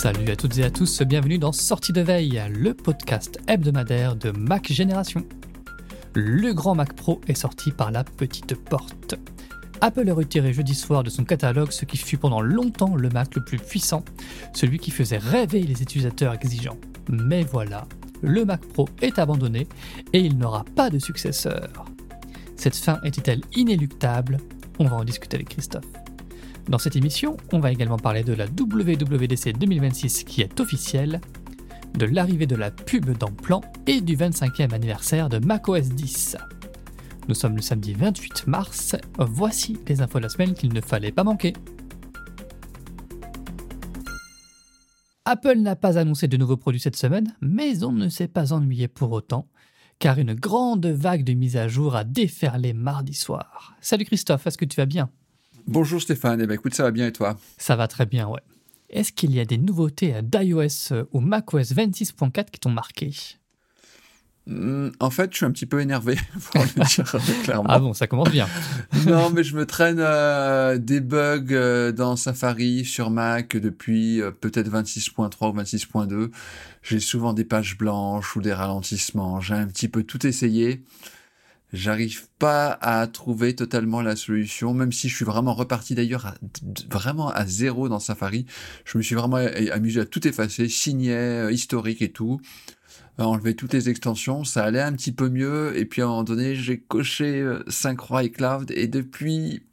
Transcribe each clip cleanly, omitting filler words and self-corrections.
Salut à toutes et à tous, bienvenue dans Sortie de Veille, le podcast hebdomadaire de Mac Génération. Le grand Mac Pro est sorti par la petite porte. Apple a retiré jeudi soir de son catalogue ce qui fut pendant longtemps le Mac le plus puissant, celui qui faisait rêver les utilisateurs exigeants. Mais voilà, le Mac Pro est abandonné et il n'aura pas de successeur. Cette fin était-elle inéluctable ? On va en discuter avec Christophe. Dans cette émission, on va également parler de la WWDC 2026 qui est officielle, de l'arrivée de la pub dans Plan et du 25e anniversaire de macOS 10. Nous sommes le samedi 28 mars, voici les infos de la semaine qu'il ne fallait pas manquer. Apple n'a pas annoncé de nouveaux produits cette semaine, mais on ne s'est pas ennuyé pour autant, car une grande vague de mises à jour a déferlé mardi soir. Salut Christophe, est-ce que tu vas bien ? Bonjour Stéphane, écoute, ça va bien et toi ? Ça va très bien, ouais. Est-ce qu'il y a des nouveautés d'iOS ou macOS 26.4 qui t'ont marqué ? En fait, je suis un petit peu énervé, pour le dire clairement. Ah bon, ça commence bien. Non, mais je me traîne des bugs dans Safari sur Mac depuis peut-être 26.3 ou 26.2. J'ai souvent des pages blanches ou des ralentissements. J'ai un petit peu tout essayé. J'arrive pas à trouver totalement la solution, même si je suis vraiment reparti d'ailleurs vraiment à zéro dans Safari. Je me suis vraiment amusé à tout effacer, signet, historique et tout. Enlever toutes les extensions, ça allait un petit peu mieux. Et puis à un moment donné, j'ai coché Syncro iCloud et depuis,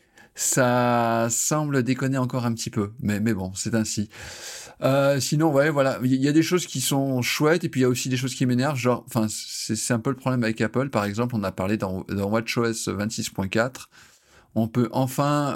ça semble déconner encore un petit peu. Mais bon, c'est ainsi. Sinon, ouais, voilà, il y a des choses qui sont chouettes et puis il y a aussi des choses qui m'énervent. Genre, enfin, c'est un peu le problème avec Apple. Par exemple, on a parlé dans WatchOS 26.4. On peut enfin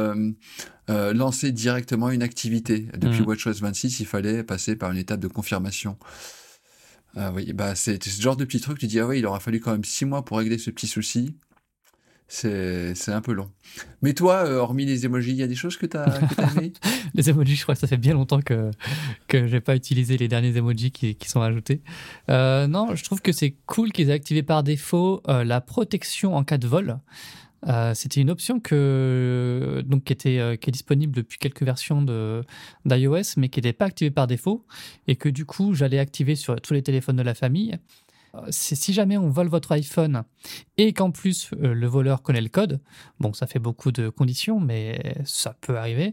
lancer directement une activité. Depuis WatchOS 26, il fallait passer par une étape de confirmation. Oui, bah c'est ce genre de petit truc. Tu dis ah ouais, il aura fallu quand même 6 mois pour régler ce petit souci. C'est un peu long. Mais toi, hormis les emojis, il y a des choses que t'as aimées ? Les emojis, je crois que ça fait bien longtemps que j'ai pas utilisé les derniers emojis qui sont ajoutés. Non, je trouve que c'est cool qu'ils aient activé par défaut la protection en cas de vol. C'était une option qui est disponible depuis quelques versions d'iOS, mais qui n'était pas activée par défaut, et que du coup, j'allais activer sur tous les téléphones de la famille. Si jamais on vole votre iPhone et qu'en plus le voleur connaît le code, bon, ça fait beaucoup de conditions, mais ça peut arriver.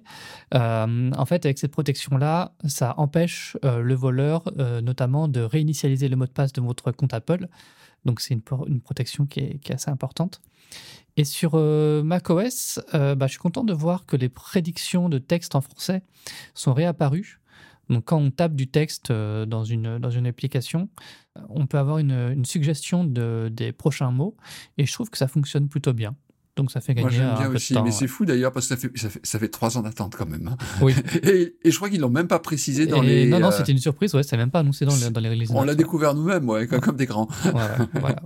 En fait, avec cette protection-là, ça empêche le voleur notamment de réinitialiser le mot de passe de votre compte Apple. Donc, c'est une protection qui est assez importante. Et sur macOS, je suis content de voir que les prédictions de texte en français sont réapparues. Donc, quand on tape du texte dans une application, on peut avoir une suggestion des prochains mots. Et je trouve que ça fonctionne plutôt bien. Donc, ça fait gagner un peu de temps. Mais c'est fou d'ailleurs, parce que ça fait 3 ans d'attente quand même. Hein. Oui. Et je crois qu'ils l'ont même pas précisé dans les... Non, c'était une surprise, ouais, c'était même pas annoncé dans les releases. On l'a découvert nous-mêmes, ouais, comme des grands. Voilà.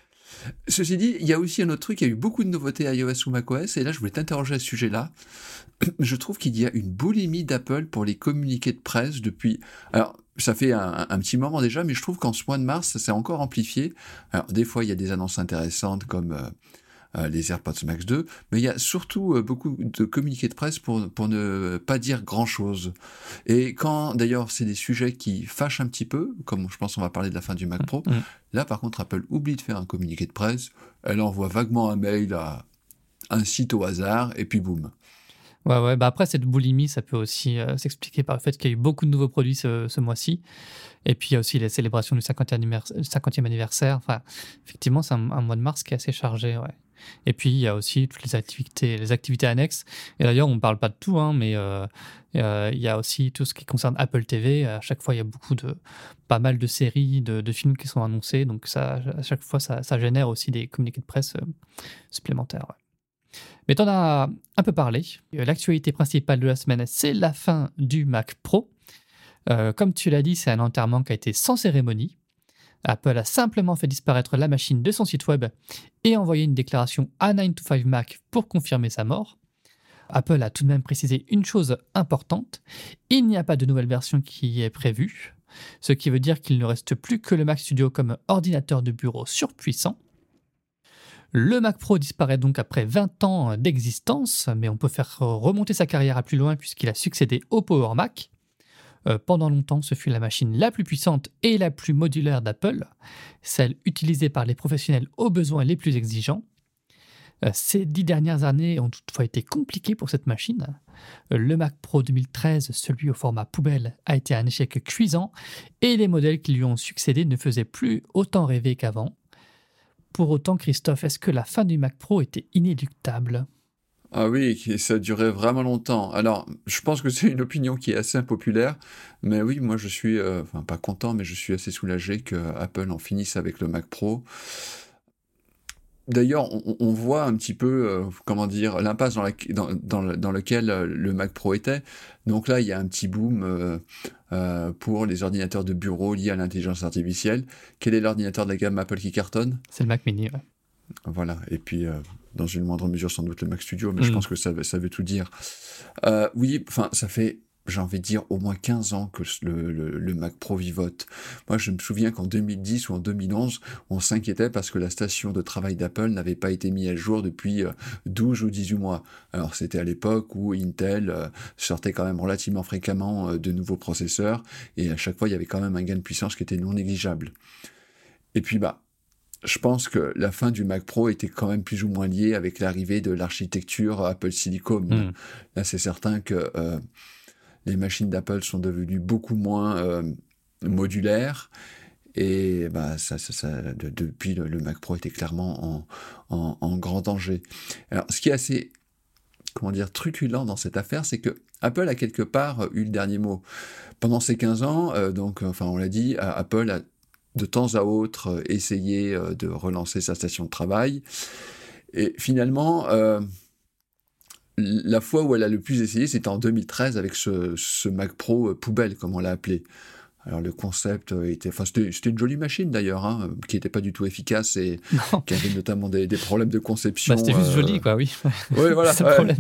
Ceci dit, il y a aussi un autre truc, il y a eu beaucoup de nouveautés iOS ou macOS, et là je voulais t'interroger à ce sujet-là. Je trouve qu'il y a une boulimie d'Apple pour les communiqués de presse depuis... Alors, ça fait un petit moment déjà, mais je trouve qu'en ce mois de mars, ça s'est encore amplifié. Alors, des fois, il y a des annonces intéressantes comme les AirPods Max 2, mais il y a surtout beaucoup de communiqués de presse pour ne pas dire grand-chose. Et quand, d'ailleurs, c'est des sujets qui fâchent un petit peu, comme je pense on va parler de la fin du Mac Pro, là, par contre, Apple oublie de faire un communiqué de presse, elle envoie vaguement un mail à un site au hasard, et puis boum. Ouais, après, cette boulimie, ça peut aussi s'expliquer par le fait qu'il y a eu beaucoup de nouveaux produits ce mois-ci. Et puis, il y a aussi les célébrations du 50e anniversaire. Enfin, effectivement, c'est un mois de mars qui est assez chargé, ouais. Et puis, il y a aussi toutes les activités annexes. Et d'ailleurs, on ne parle pas de tout, hein, mais il y a aussi tout ce qui concerne Apple TV. À chaque fois, il y a pas mal de séries, de films qui sont annoncés. Donc, ça, à chaque fois, ça génère aussi des communiqués de presse supplémentaires, ouais. Mais t'en as un peu parlé. L'actualité principale de la semaine, c'est la fin du Mac Pro. Comme tu l'as dit, c'est un enterrement qui a été sans cérémonie. Apple a simplement fait disparaître la machine de son site web et envoyé une déclaration à 9to5Mac pour confirmer sa mort. Apple a tout de même précisé une chose importante. Il n'y a pas de nouvelle version qui est prévue, ce qui veut dire qu'il ne reste plus que le Mac Studio comme ordinateur de bureau surpuissant. Le Mac Pro disparaît donc après 20 ans d'existence, mais on peut faire remonter sa carrière à plus loin puisqu'il a succédé au Power Mac. Pendant longtemps, ce fut la machine la plus puissante et la plus modulaire d'Apple, celle utilisée par les professionnels aux besoins les plus exigeants. Ces 10 dernières années ont toutefois été compliquées pour cette machine. Le Mac Pro 2013, celui au format poubelle, a été un échec cuisant et les modèles qui lui ont succédé ne faisaient plus autant rêver qu'avant. Pour autant, Christophe, est-ce que la fin du Mac Pro était inéluctable ? Ah oui, et ça a duré vraiment longtemps. Alors, je pense que c'est une opinion qui est assez impopulaire, mais oui, moi je suis, enfin pas content, mais je suis assez soulagé que Apple en finisse avec le Mac Pro. D'ailleurs, on voit un petit peu, comment dire, l'impasse dans lequel le Mac Pro était. Donc là, il y a un petit boom pour les ordinateurs de bureau liés à l'intelligence artificielle. Quel est l'ordinateur de la gamme Apple qui cartonne ? C'est le Mac Mini, ouais. Voilà, et puis dans une moindre mesure sans doute le Mac Studio, mais je pense que ça veut tout dire. Oui, enfin ça fait, j'ai envie de dire, au moins 15 ans que le Mac Pro vivote. Moi je me souviens qu'en 2010 ou en 2011, on s'inquiétait parce que la station de travail d'Apple n'avait pas été mise à jour depuis 12 ou 18 mois. Alors c'était à l'époque où Intel sortait quand même relativement fréquemment de nouveaux processeurs, et à chaque fois il y avait quand même un gain de puissance qui était non négligeable. Et puis je pense que la fin du Mac Pro était quand même plus ou moins liée avec l'arrivée de l'architecture Apple Silicon. Là, c'est certain que les machines d'Apple sont devenues beaucoup moins modulaires. Et depuis, le Mac Pro était clairement en grand danger. Alors, ce qui est assez, comment dire, truculent dans cette affaire, c'est que Apple a quelque part eu le dernier mot. Pendant ces 15 ans, on l'a dit, Apple a de temps à autre essayer de relancer sa station de travail. Et finalement, la fois où elle a le plus essayé, c'était en 2013 avec ce Mac Pro poubelle, comme on l'a appelé. Alors le concept c'était une jolie machine d'ailleurs, hein, qui n'était pas du tout efficace et qui avait notamment des problèmes de conception. C'était juste joli, quoi, oui. Oui, voilà. C'est le problème.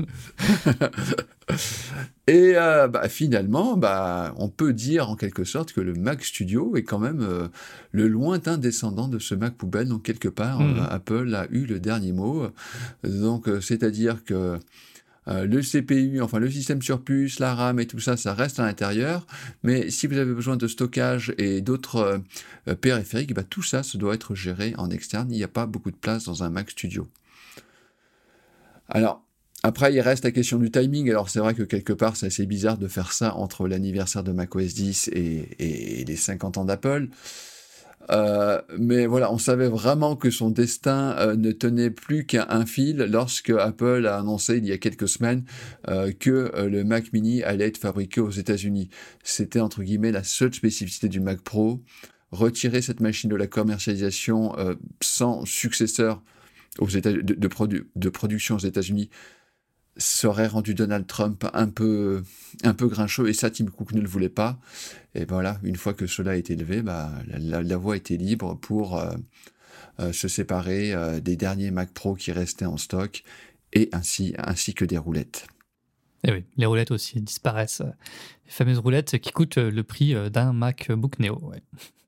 Et finalement, on peut dire en quelque sorte que le Mac Studio est quand même le lointain descendant de ce Mac poubelle. Donc quelque part, Apple a eu le dernier mot. Donc c'est-à-dire que le CPU, enfin le système sur puce, la RAM et tout ça, ça reste à l'intérieur. Mais si vous avez besoin de stockage et d'autres périphériques, tout ça doit être géré en externe. Il n'y a pas beaucoup de place dans un Mac Studio. Alors, après, il reste la question du timing. Alors, c'est vrai que quelque part, c'est assez bizarre de faire ça entre l'anniversaire de macOS 10 et les 50 ans d'Apple. Mais voilà, on savait vraiment que son destin ne tenait plus qu'à un fil lorsque Apple a annoncé il y a quelques semaines que le Mac Mini allait être fabriqué aux États-Unis. C'était entre guillemets la seule spécificité du Mac Pro. Retirer cette machine de la commercialisation sans successeur de production aux États-Unis serait rendu Donald Trump un peu grincheux, et ça Tim Cook ne le voulait pas. Et voilà, une fois que cela a été levé, la voie était libre pour se séparer des derniers Mac Pro qui restaient en stock, et ainsi que des roulettes. Et oui, les roulettes aussi disparaissent. Les fameuses roulettes qui coûtent le prix d'un MacBook Neo. Ouais.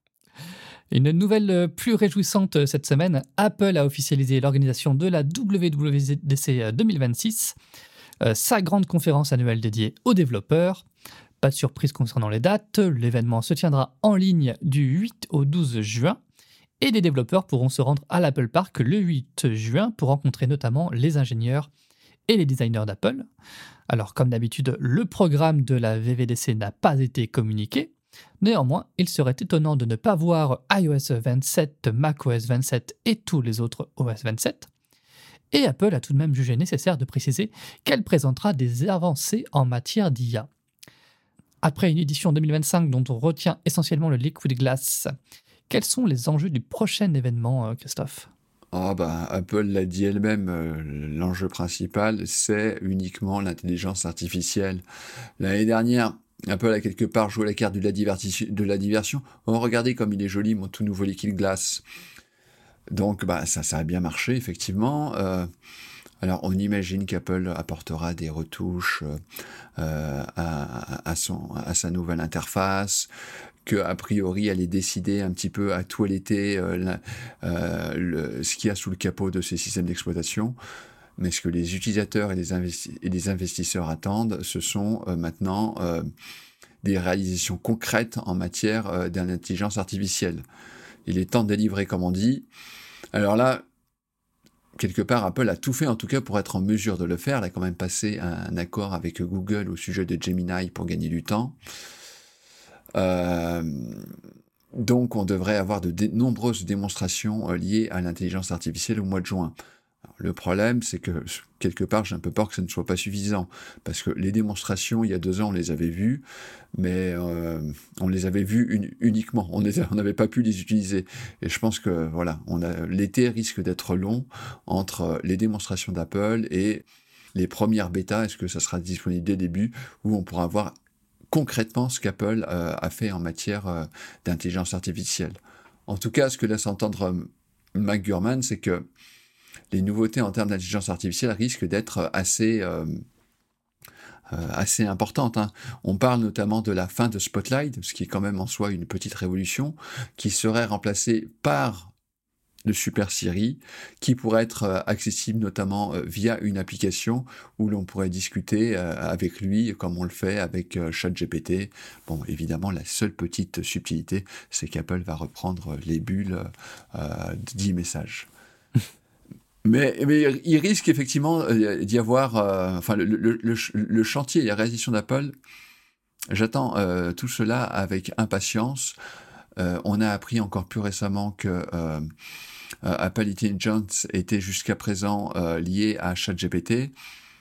Une nouvelle plus réjouissante cette semaine, Apple a officialisé l'organisation de la WWDC 2026, sa grande conférence annuelle dédiée aux développeurs. Pas de surprise concernant les dates, l'événement se tiendra en ligne du 8 au 12 juin et les développeurs pourront se rendre à l'Apple Park le 8 juin pour rencontrer notamment les ingénieurs et les designers d'Apple. Alors comme d'habitude, le programme de la WWDC n'a pas été communiqué. Néanmoins, il serait étonnant de ne pas voir iOS 27, macOS 27 et tous les autres OS 27. Et Apple a tout de même jugé nécessaire de préciser qu'elle présentera des avancées en matière d'IA. Après une édition 2025 dont on retient essentiellement le Liquid Glass, quels sont les enjeux du prochain événement, Christophe ? Apple l'a dit elle-même, l'enjeu principal, c'est uniquement l'intelligence artificielle. L'année dernière, Apple a quelque part joué la carte de la diversion. Oh, regardez comme il est joli, mon tout nouveau Liquid Glass. Donc, ça a bien marché, effectivement. Alors, on imagine qu'Apple apportera des retouches à sa nouvelle interface, qu'a priori, elle est décidée un petit peu à toiletter ce qu'il y a sous le capot de ces systèmes d'exploitation. Mais ce que les utilisateurs et les investisseurs attendent, ce sont maintenant des réalisations concrètes en matière d'intelligence artificielle. Il est temps de délivrer, comme on dit. Alors là, quelque part, Apple a tout fait, en tout cas, pour être en mesure de le faire. Elle a quand même passé un accord avec Google au sujet de Gemini pour gagner du temps. Donc, on devrait avoir de nombreuses démonstrations liées à l'intelligence artificielle au mois de juin. Alors, le problème, c'est que, quelque part, j'ai un peu peur que ce ne soit pas suffisant, parce que les démonstrations, il y a 2 ans, on les avait vues, mais on les avait vues uniquement, on n'avait pas pu les utiliser. Et je pense que, voilà, l'été risque d'être long entre les démonstrations d'Apple et les premières bêtas. Est-ce que ça sera disponible dès le début, où on pourra voir concrètement ce qu'Apple a fait en matière d'intelligence artificielle. En tout cas, ce que laisse entendre Mike Gurman, c'est que les nouveautés en termes d'intelligence artificielle risquent d'être assez importantes. On parle notamment de la fin de Spotlight, ce qui est quand même en soi une petite révolution, qui serait remplacée par de Super Siri, qui pourrait être accessible notamment via une application où l'on pourrait discuter avec lui, comme on le fait avec ChatGPT. Bon, évidemment, la seule petite subtilité, c'est qu'Apple va reprendre les bulles d'e-message. Mais il risque effectivement d'y avoir... le chantier et la réalisation d'Apple, j'attends tout cela avec impatience. On a appris encore plus récemment que Apple Intelligence était jusqu'à présent lié à ChatGPT.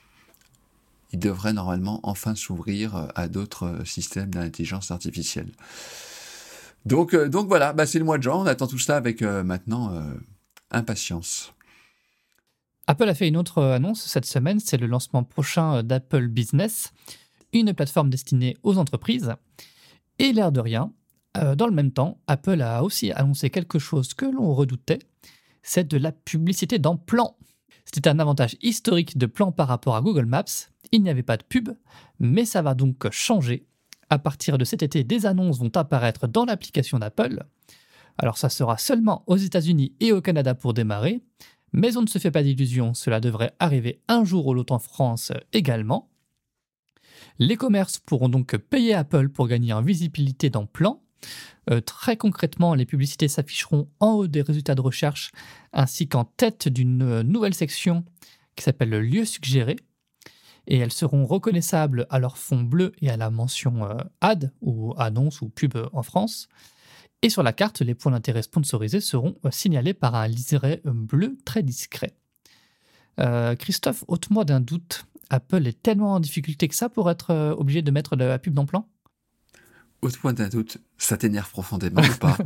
Il devrait normalement enfin s'ouvrir à d'autres systèmes d'intelligence artificielle. Donc voilà, c'est le mois de juin, on attend tout cela avec maintenant impatience. Apple a fait une autre annonce cette semaine, c'est le lancement prochain d'Apple Business, une plateforme destinée aux entreprises. Et l'air de rien, dans le même temps, Apple a aussi annoncé quelque chose que l'on redoutait, c'est de la publicité dans Plan. C'était un avantage historique de Plan par rapport à Google Maps. Il n'y avait pas de pub, mais ça va donc changer. À partir de cet été, des annonces vont apparaître dans l'application d'Apple. Alors ça sera seulement aux États-Unis et au Canada pour démarrer, mais on ne se fait pas d'illusions, cela devrait arriver un jour ou l'autre en France également. Les commerces pourront donc payer Apple pour gagner en visibilité dans Plan. Très concrètement, les publicités s'afficheront en haut des résultats de recherche ainsi qu'en tête d'une nouvelle section qui s'appelle le lieu suggéré. Et elles seront reconnaissables à leur fond bleu et à la mention ad ou annonce ou pub en France. Et sur la carte, les points d'intérêt sponsorisés seront signalés par un liseré bleu très discret. Christophe, ôte-moi d'un doute. Apple est tellement en difficulté que ça pour être obligé de mettre de la pub dans Plan ? Ôte-moi d'un doute, ça t'énerve profondément ou pas?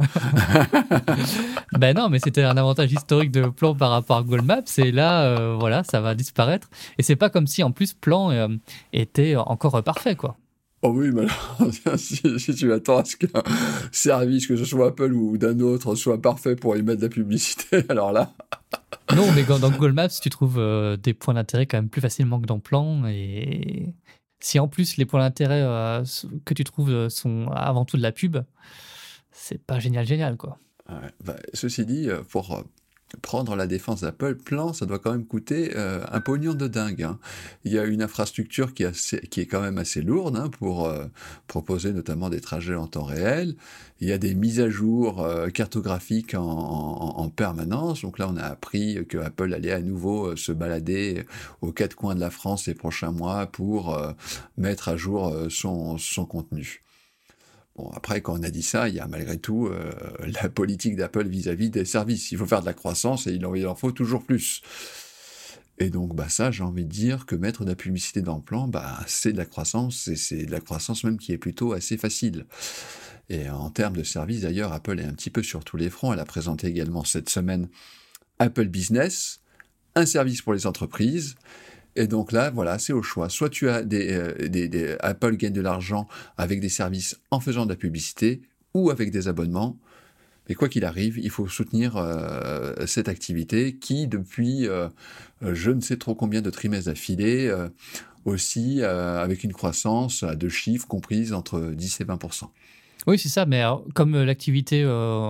Ben non, mais c'était un avantage historique de Plan par rapport à Google Maps, et là, voilà, ça va disparaître. Et c'est pas comme si, en plus, Plan était encore parfait, quoi. Oh oui, mais alors, si tu attends à ce qu'un service, que ce soit Apple ou d'un autre, soit parfait pour y mettre de la publicité, alors là... Non, mais dans Google Maps, tu trouves des points d'intérêt quand même plus facilement que dans Plan, et... Si en plus les points d'intérêt que tu trouves sont avant tout de la pub, c'est pas génial quoi. Ouais, ceci dit, pour prendre la défense d'Apple, Plan, ça doit quand même coûter un pognon de dingue. Il y a une infrastructure qui est quand même assez lourde pour proposer notamment des trajets en temps réel. Il y a des mises à jour cartographiques en permanence. Donc là, on a appris que Apple allait à nouveau se balader aux 4 coins de la France ces prochains mois pour mettre à jour son contenu. Bon, après, quand on a dit ça, il y a malgré tout la politique d'Apple vis-à-vis des services. Il faut faire de la croissance et il en faut toujours plus. Et donc, ça, j'ai envie de dire que mettre de la publicité dans le Plan, c'est de la croissance, et c'est de la croissance même qui est plutôt assez facile. Et en termes de services, d'ailleurs, Apple est un petit peu sur tous les fronts. Elle a présenté également cette semaine Apple Business, un service pour les entreprises. Et donc là, voilà, c'est au choix. Soit tu as Apple gagne de l'argent avec des services en faisant de la publicité ou avec des abonnements. Mais quoi qu'il arrive, il faut soutenir cette activité qui, depuis je ne sais trop combien de trimestres d'affilée, aussi avec une croissance à 2 chiffres comprise entre 10 et 20%. Oui, c'est ça, mais alors, comme l'activité,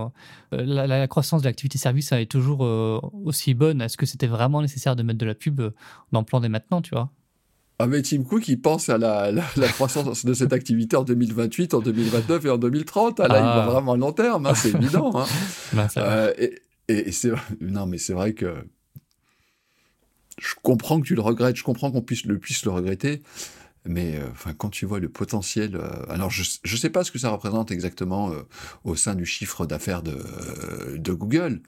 la croissance de l'activité service est toujours aussi bonne, est-ce que c'était vraiment nécessaire de mettre de la pub dans le Plan dès maintenant, tu vois ? Ah, mais Tim Cook, il pense à la croissance de cette activité en 2028, en 2029 et en 2030. Ah, là, il va vraiment à long terme, hein, c'est évident. Hein. Ben, Et c'est... Non, mais c'est vrai que je comprends que tu le regrettes, je comprends qu'on puisse le regretter, mais quand tu vois le potentiel... alors, je ne sais pas ce que ça représente exactement au sein du chiffre d'affaires de Google,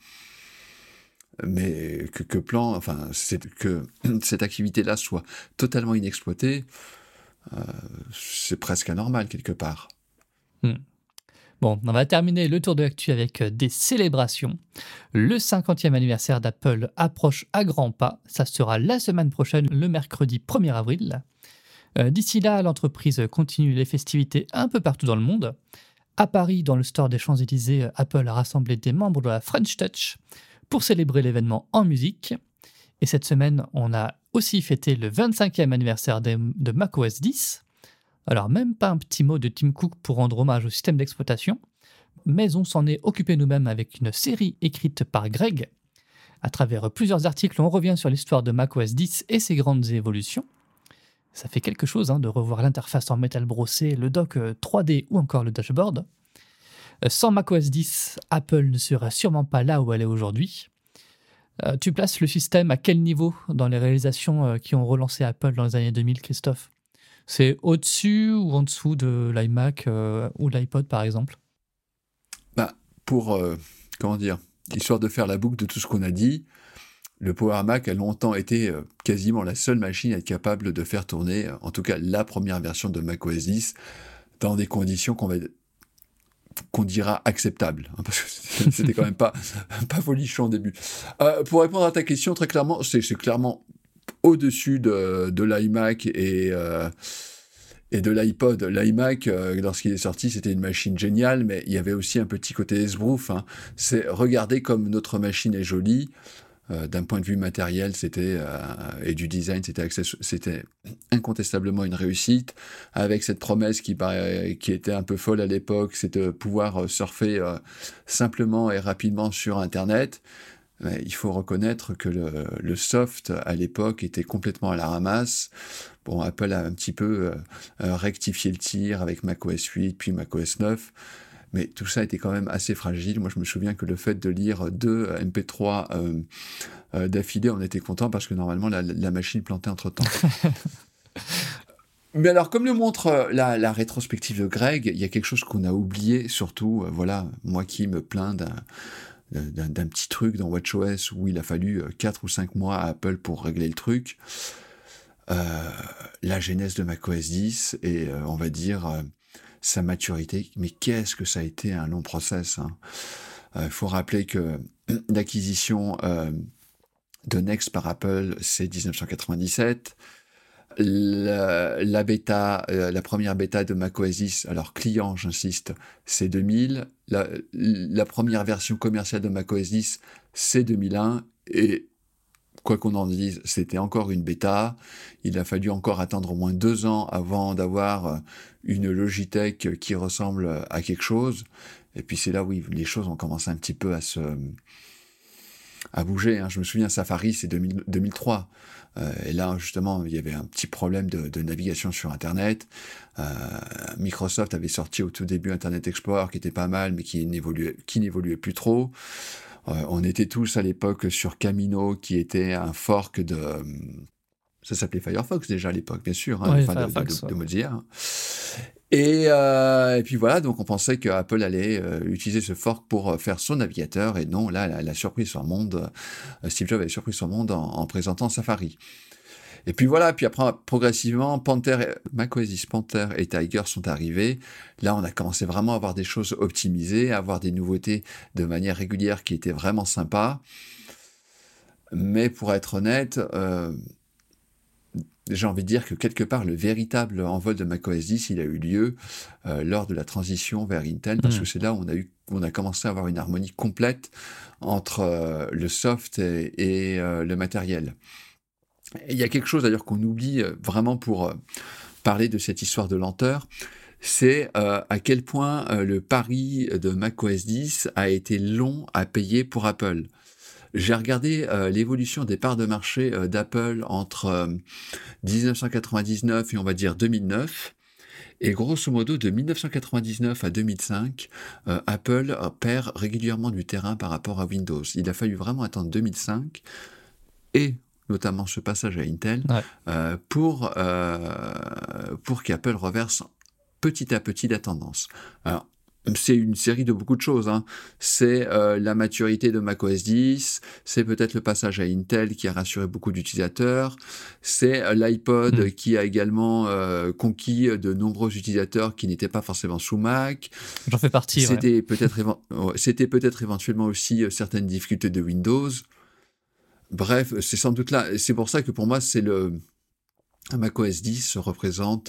mais que cette activité-là soit totalement inexploitée, c'est presque anormal quelque part. Bon, on va terminer le tour de l'actu avec des célébrations. Le 50e anniversaire d'Apple approche à grands pas. Ça sera la semaine prochaine, le mercredi 1er avril. D'ici là, l'entreprise continue les festivités un peu partout dans le monde. À Paris, dans le store des Champs-Élysées, Apple a rassemblé des membres de la French Touch pour célébrer l'événement en musique. Et cette semaine, on a aussi fêté le 25e anniversaire de macOS 10. Alors, même pas un petit mot de Tim Cook pour rendre hommage au système d'exploitation, mais on s'en est occupé nous-mêmes avec une série écrite par Greg. À travers plusieurs articles, on revient sur l'histoire de macOS 10 et ses grandes évolutions. Ça fait quelque chose de revoir l'interface en métal brossé, le dock 3D ou encore le dashboard. Sans macOS 10, Apple ne serait sûrement pas là où elle est aujourd'hui. Tu places le système à quel niveau dans les réalisations qui ont relancé Apple dans les années 2000, Christophe ? C'est au-dessus ou en dessous de l'iMac ou l'iPod, par exemple ? Pour, histoire de faire la boucle de tout ce qu'on a dit, le Power Mac a longtemps été quasiment la seule machine à être capable de faire tourner, en tout cas la première version de macOS 10, dans des conditions qu'on dira acceptables, parce que c'était quand même pas folichon au début. Pour répondre à ta question, très clairement, c'est clairement au-dessus de l'iMac et de l'iPod. L'iMac, lorsqu'il est sorti, c'était une machine géniale, mais il y avait aussi un petit côté esbrouf. Hein. C'est regarder comme notre machine est jolie. D'un point de vue matériel, et du design, c'était incontestablement une réussite, avec cette promesse qui était un peu folle à l'époque, c'est de pouvoir surfer simplement et rapidement sur Internet. Mais il faut reconnaître que le soft à l'époque était complètement à la ramasse. Bon, Apple a un petit peu rectifié le tir avec macOS 8 puis macOS 9. Mais tout ça était quand même assez fragile. Moi, je me souviens que le fait de lire 2 MP3 d'affilée, on était content parce que normalement, la machine plantait entre-temps. Mais alors, comme le montre la rétrospective de Greg, il y a quelque chose qu'on a oublié, surtout, moi qui me plains d'un petit truc dans WatchOS où il a fallu 4 ou 5 mois à Apple pour régler le truc. La genèse de macOS 10 et, on va dire... sa maturité, mais qu'est-ce que ça a été un long process. Faut rappeler que l'acquisition de Next par Apple, c'est 1997. La première bêta de macOS 10, alors client, j'insiste, c'est 2000. La première version commerciale de macOS 10, c'est 2001. Et quoi qu'on en dise, c'était encore une bêta. Il a fallu encore attendre au moins 2 ans avant d'avoir une Logitech qui ressemble à quelque chose. Et puis c'est là où les choses ont commencé un petit peu à bouger. Je me souviens, Safari, c'est 2003. Et là, justement, il y avait un petit problème de navigation sur Internet. Microsoft avait sorti au tout début Internet Explorer, qui était pas mal, mais qui n'évoluait plus trop. On était tous à l'époque sur Camino, qui était un fork de... Ça s'appelait Firefox déjà à l'époque, bien sûr, de Mozilla. Et puis voilà, donc on pensait que Apple allait utiliser ce fork pour faire son navigateur, et non, là, elle a surpris son monde. Steve Jobs avait surpris son monde en présentant Safari. Et puis voilà, puis après, progressivement, macOS 10, Panther et Tiger sont arrivés. Là, on a commencé vraiment à avoir des choses optimisées, à avoir des nouveautés de manière régulière qui étaient vraiment sympas. Mais pour être honnête, j'ai envie de dire que quelque part, le véritable envol de macOS 10, il a eu lieu lors de la transition vers Intel, parce que c'est là où on a commencé à avoir une harmonie complète entre le soft et le matériel. Il y a quelque chose d'ailleurs qu'on oublie vraiment pour parler de cette histoire de lenteur, c'est à quel point le pari de macOS 10 a été long à payer pour Apple. J'ai regardé l'évolution des parts de marché d'Apple entre 1999 et on va dire 2009. Et grosso modo, de 1999 à 2005, Apple perd régulièrement du terrain par rapport à Windows. Il a fallu vraiment attendre 2005 et notamment ce passage à Intel pour qu'Apple reverse petit à petit la tendance. Alors, c'est une série de beaucoup de choses. C'est la maturité de macOS 10, c'est peut-être le passage à Intel qui a rassuré beaucoup d'utilisateurs, c'est l'iPod qui a également conquis de nombreux utilisateurs qui n'étaient pas forcément sous Mac. J'en fais partie. C'était peut-être éventuellement aussi certaines difficultés de Windows. Bref, c'est sans doute là. C'est pour ça que pour moi, macOS 10 représente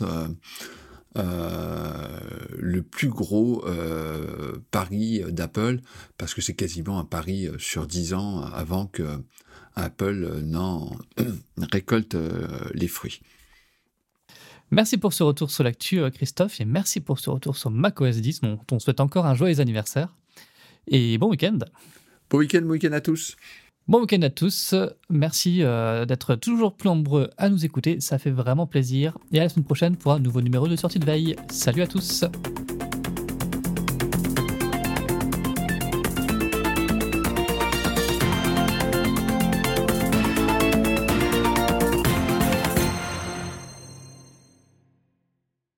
le plus gros pari d'Apple, parce que c'est quasiment un pari sur 10 ans avant que Apple n'en récolte les fruits. Merci pour ce retour sur l'actu, Christophe, et merci pour ce retour sur macOS 10. On te souhaite encore un joyeux anniversaire et bon week-end. Bon week-end à tous. Bon week-end à tous, merci d'être toujours plus nombreux à nous écouter, ça fait vraiment plaisir. Et à la semaine prochaine pour un nouveau numéro de Sortie de Veille. Salut à tous.